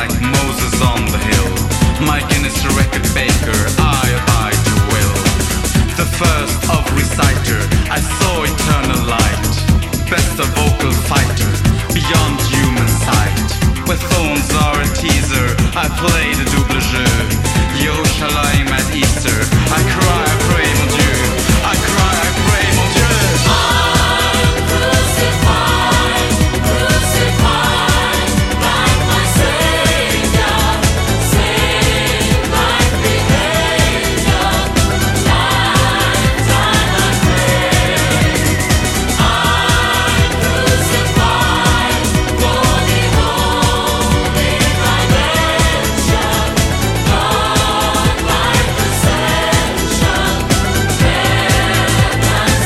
like Moses on the hill. My Guinness record baker, I abide your will. The first of reciter, I saw eternal light. Best of vocal fighter, beyond human sight. Where thorns are a teaser, I play the double jeu. Yerushalayim at Easter, I cry, I pray, mon Dieu. I cry, I pray, mon Dieu. I'm crucified, crucified, like my Savior, saved like the angel. Lifetime I pray. I'm crucified for the holy dimension. God like ascension, heaven's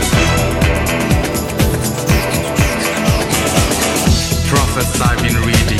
away. Prophets I've been reading